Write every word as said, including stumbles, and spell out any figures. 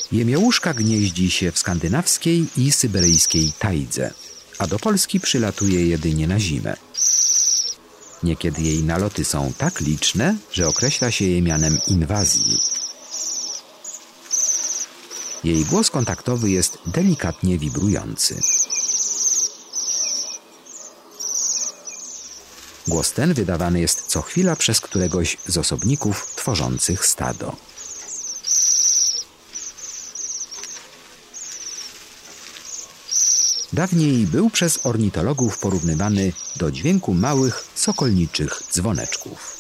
Jemiołuszka gnieździ się w skandynawskiej i syberyjskiej tajdze, a do Polski przylatuje jedynie na zimę. Niekiedy jej naloty są tak liczne, że określa się je mianem inwazji. Jej głos kontaktowy jest delikatnie wibrujący. Głos ten wydawany jest co chwila przez któregoś z osobników tworzących stado. Dawniej był przez ornitologów porównywany do dźwięku małych sokolniczych dzwoneczków.